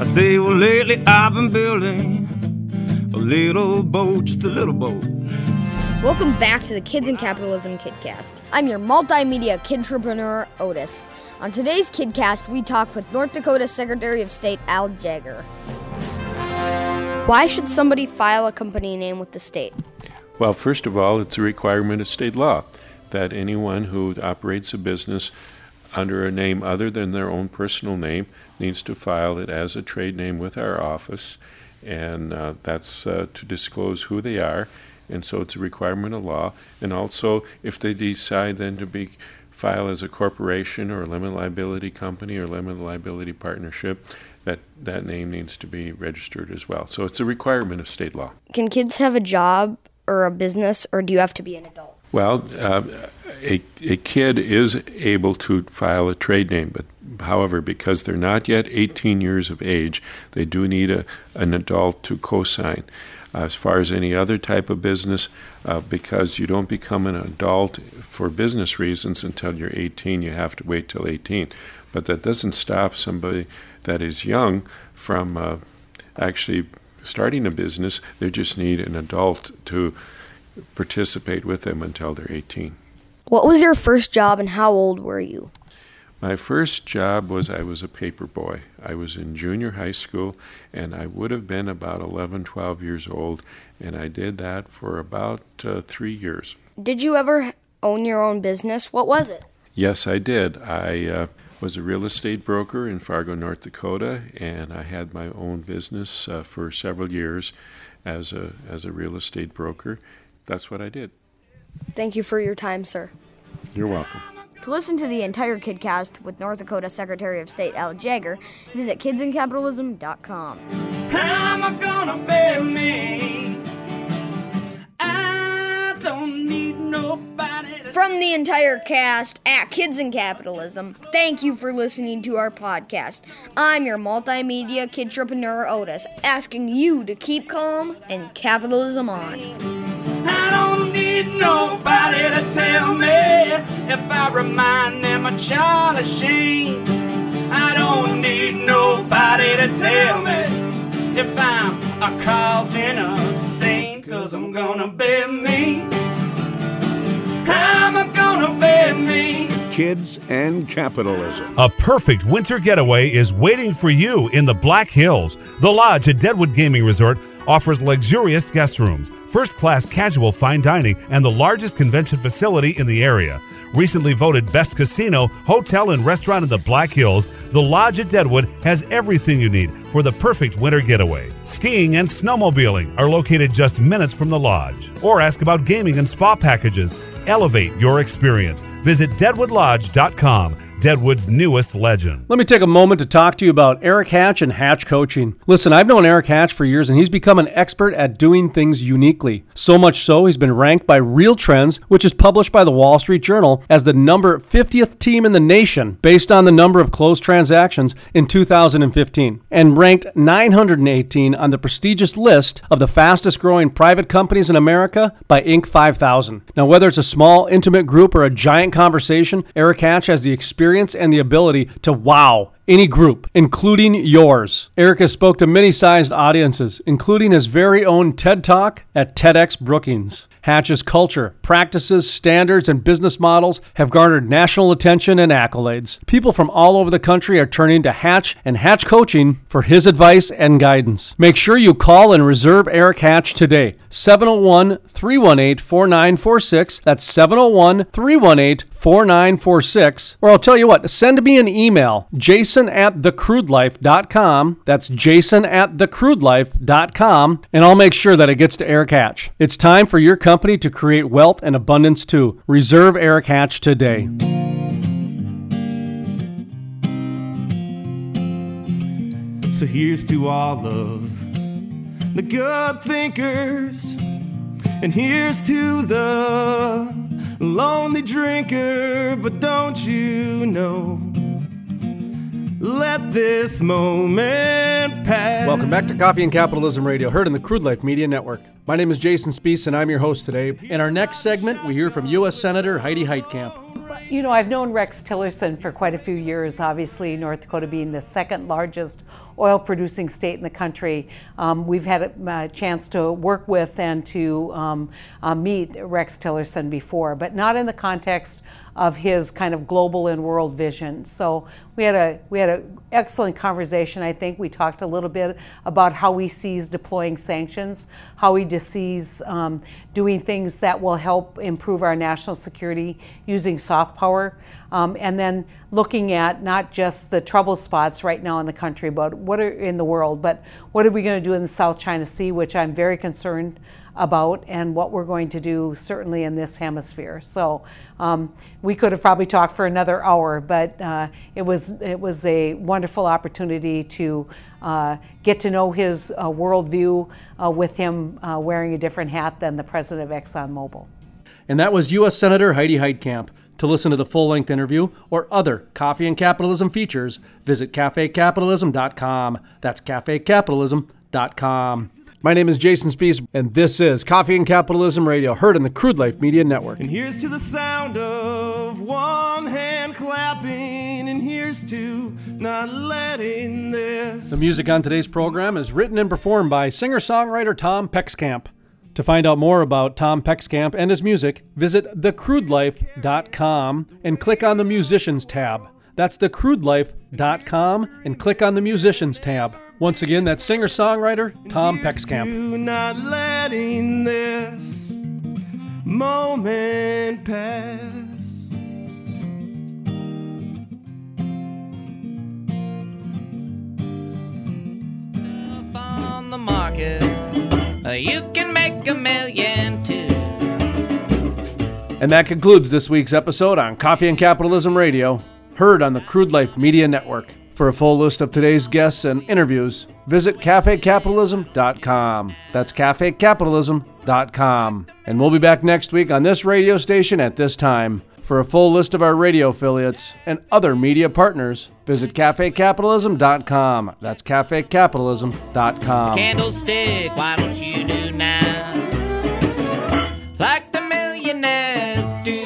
say, well, lately I've been building a little boat, just a little boat. Welcome back to the Kids in Capitalism KidCast. I'm your multimedia kidtrepreneur, Otis. On today's KidCast, we talk with North Dakota Secretary of State Al Jaeger. Why should somebody file a company name with the state? Well, first of all, it's a requirement of state law that anyone who operates a business under a name other than their own personal name needs to file it as a trade name with our office, and that's to disclose who they are. And so it's a requirement of law. And also, if they decide then to file as a corporation or a limited liability company or limited liability partnership, that name needs to be registered as well. So it's a requirement of state law. Can kids have a job or a business, or do you have to be an adult? Well, a kid is able to file a trade name, but however, because they're not yet 18 years of age, they do need an adult to co-sign. As far as any other type of business, because you don't become an adult for business reasons until you're 18, you have to wait till 18. But that doesn't stop somebody that is young from actually starting a business. They just need an adult to participate with them until they're 18. What was your first job and how old were you? My first job was I was a paper boy. I was in junior high school, and I would have been about 11, 12 years old, and I did that for about 3 years. Did you ever own your own business? What was it? Yes, I did. I was a real estate broker in Fargo, North Dakota, and I had my own business for several years as a real estate broker. That's what I did. Thank you for your time, sir. You're welcome. To listen to the entire KidCast with North Dakota Secretary of State Al Jaeger, visit kidsincapitalism.com. How am I gonna bear me? I don't need nobody. From the entire cast at Kids in Capitalism, thank you for listening to our podcast. I'm your multimedia kidtrepreneur, Otis, asking you to keep calm and capitalism on. I don't need nobody to tell me if I remind them of Charlie Sheen. I don't need nobody to tell me if I'm causing a scene, 'cause I'm gonna be me. I'm gonna be me. Kids and Capitalism. A perfect winter getaway is waiting for you in the Black Hills. The Lodge at Deadwood Gaming Resort offers luxurious guest rooms, first-class casual fine dining, and the largest convention facility in the area. Recently voted best casino, hotel, and restaurant in the Black Hills, the Lodge at Deadwood has everything you need for the perfect winter getaway. Skiing and snowmobiling are located just minutes from the Lodge. Or ask about gaming and spa packages. Elevate your experience. Visit DeadwoodLodge.com. Deadwood's newest legend. Let me take a moment to talk to you about Eric Hatch and Hatch Coaching. Listen, I've known Eric Hatch for years, and he's become an expert at doing things uniquely. So much so, he's been ranked by Real Trends, which is published by the Wall Street Journal, as the number 50th team in the nation based on the number of closed transactions in 2015, and ranked 918 on the prestigious list of the fastest growing private companies in America by Inc. 5000. Now, whether it's a small, intimate group or a giant conversation, Eric Hatch has the experience and the ability to wow any group, including yours. Eric has spoke to many sized audiences, including his very own TED Talk at TEDx Brookings. Hatch's culture, practices, standards, and business models have garnered national attention and accolades. People from all over the country are turning to Hatch and Hatch Coaching for his advice and guidance. Make sure you call and reserve Eric Hatch today. 701-318-4946. That's 701-318-4946. Or I'll tell you what, send me an email, jason@thecrudelife.com. That's jason@thecrudelife.com, and I'll make sure that it gets to Eric Hatch. It's time for your company to create wealth and abundance too. Reserve Eric Hatch today. So here's to all of the good thinkers, and here's to the lonely drinker. But don't you know, let this moment pass. Welcome back to Coffee and Capitalism Radio, heard in the Crude Life Media Network. My name is Jason Speece, and I'm your host today. In our next segment, we hear from U.S. Senator Heidi Heitkamp. You know, I've known Rex Tillerson for quite a few years, obviously North Dakota being the second largest oil-producing state in the country. We've had a chance to work with and to meet Rex Tillerson before, but not in the context of his kind of global and world vision. So we had an excellent conversation. I think we talked a little bit about how he sees deploying sanctions, how he sees doing things that will help improve our national security using soft power, and then looking at not just the trouble spots right now in the country, but what are in the world, but what are we going to do in the South China Sea, which I'm very concerned about, and what we're going to do certainly in this hemisphere. So we could have probably talked for another hour, but it was a wonderful opportunity to get to know his worldview with him wearing a different hat than the president of ExxonMobil. And that was U.S. Senator Heidi Heitkamp. To listen to the full-length interview or other Coffee and Capitalism features, visit cafecapitalism.com. That's cafecapitalism.com. My name is Jason Spees, and this is Coffee and Capitalism Radio, heard on the Crude Life Media Network. And here's to the sound of one hand clapping, and here's to not letting this. The music on today's program is written and performed by singer-songwriter Tom Peckskamp. To find out more about Tom Peckskamp and his music, visit thecrudelife.com and click on the Musicians tab. That's thecrudelife.com and click on the Musicians tab. Once again, that's singer-songwriter Tom Peckskamp. Not letting this moment pass. On the market, you can make $1 million too. And that concludes this week's episode on Coffee and Capitalism Radio, heard on the Crude Life Media Network. For a full list of today's guests and interviews, visit cafecapitalism.com. That's cafecapitalism.com. And we'll be back next week on this radio station at this time. For a full list of our radio affiliates and other media partners, visit cafecapitalism.com. That's cafecapitalism.com. Candlestick, why don't you do now like the millionaires do?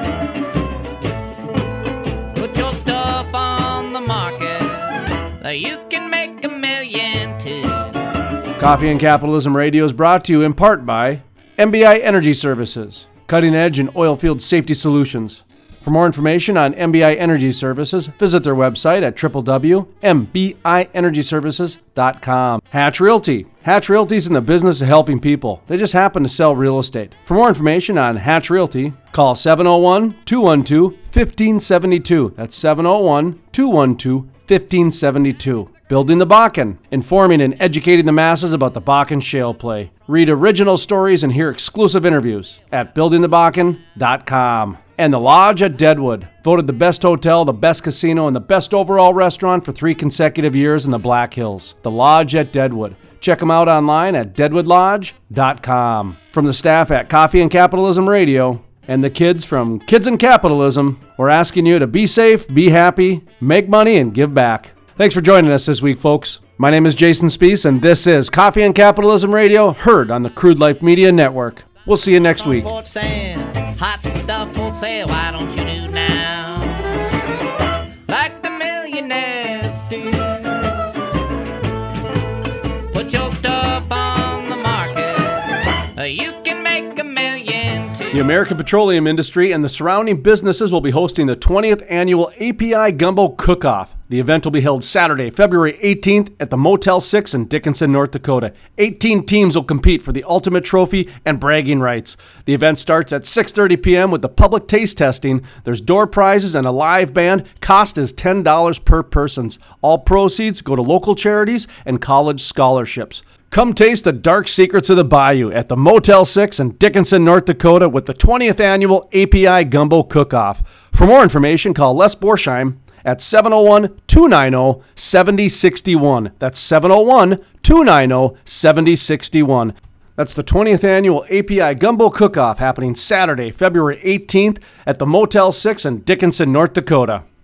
Put your stuff on the market, you can make $1 million too. Coffee and Capitalism Radio is brought to you in part by MBI Energy Services, cutting edge in oil field safety solutions. For more information on MBI Energy Services, visit their website at www.mbienergyservices.com. Hatch Realty. Hatch Realty is in the business of helping people. They just happen to sell real estate. For more information on Hatch Realty, call 701-212-1572. That's 701-212-1572. Building the Bakken, informing and educating the masses about the Bakken shale play. Read original stories and hear exclusive interviews at buildingthebakken.com. And the Lodge at Deadwood, voted the best hotel, the best casino, and the best overall restaurant for 3 consecutive years in the Black Hills. The Lodge at Deadwood. Check them out online at deadwoodlodge.com. From the staff at Coffee and Capitalism Radio and the kids from Kids in Capitalism, we're asking you to be safe, be happy, make money, and give back. Thanks for joining us this week, folks. My name is Jason Spees, and this is Coffee and Capitalism Radio, heard on the Crude Life Media Network. We'll see you next week. Hot stuff for sale, why don't you do now like the millionaires do? Put your stuff on the market, you can make $1 million too. The American petroleum industry and the surrounding businesses will be hosting the 20th annual API Gumbo Cook-Off. The event will be held Saturday, February 18th at the Motel 6 in Dickinson, North Dakota. 18 teams will compete for the ultimate trophy and bragging rights. The event starts at 6:30 p.m. with the public taste testing. There's door prizes and a live band. Cost is $10 per person. All proceeds go to local charities and college scholarships. Come taste the dark secrets of the bayou at the Motel 6 in Dickinson, North Dakota with the 20th annual API Gumbo Cook-Off. For more information, call Les Borsheim at 701-290-7061. That's 701-290-7061. That's the 20th annual API Gumbo Cook-Off happening Saturday, February 18th at the Motel 6 in Dickinson, North Dakota.